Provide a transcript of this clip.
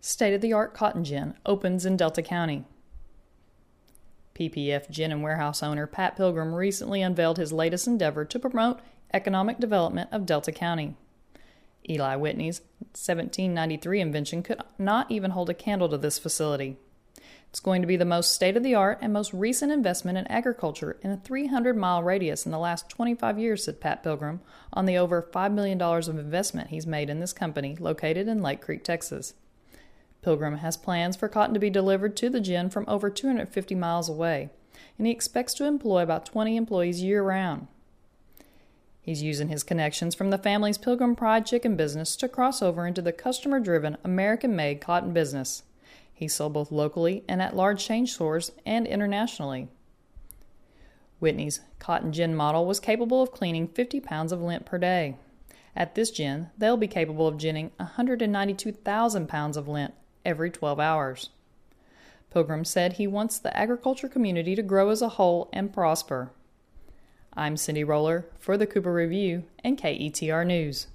State-of-the-art cotton gin opens in Delta County. PPF Gin and Warehouse owner Pat Pilgrim recently unveiled his latest endeavor to promote economic development of Delta County. Eli Whitney's 1793 invention could not even hold a candle to this facility. It's going to be the most state-of-the-art and most recent investment in agriculture in a 300-mile radius in the last 25 years, said Pat Pilgrim, on the over $5 million of investment he's made in this company located in Lake Creek, Texas. Pilgrim has plans for cotton to be delivered to the gin from over 250 miles away, and he expects to employ about 20 employees year-round. He's using his connections from the family's Pilgrim Pride chicken business to cross over into the customer-driven, American-made cotton business. He sold both locally and at large chain stores and internationally. Whitney's cotton gin model was capable of cleaning 50 pounds of lint per day. At this gin, they'll be capable of ginning 192,000 pounds of lint every 12 hours. Pilgrim said he wants the agriculture community to grow as a whole and prosper. I'm Cindy Roller for the Cooper Review and KETR News.